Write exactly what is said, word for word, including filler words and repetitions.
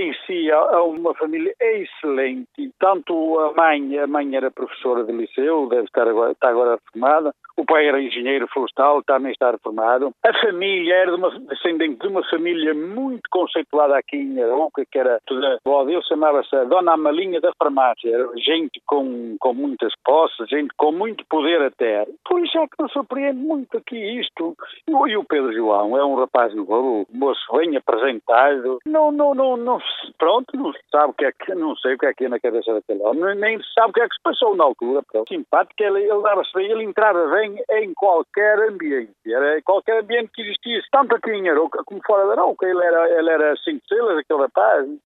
pertencia a uma família excelente. Tanto a mãe, a mãe era professora de liceu, deve estar agora, está agora reformada. O pai era engenheiro florestal, também está reformado. A família era de uma, descendente de uma família muito conceituada aqui em Arouca, que era, a avó dele chamava-se a Dona Amalinha da Farmácia. Era gente com, com muitas posses, gente com muito poder até. Por isso é que me surpreende muito aqui isto. E o Pedro João é um rapaz novo, moço bem apresentado. Não, não, não, não, pronto, não sabe o que é que, não sei o que é que é na cabeça daquele homem, nem sabe o que é que se passou na altura. Pronto. Simpático, ele, ele dava-se bem, ele entrava bem em qualquer ambiente, era qualquer ambiente que existisse, tanto aqui em Arouca como fora de Arouca. Ele era, ele era cinco estrelas, aquele rapaz.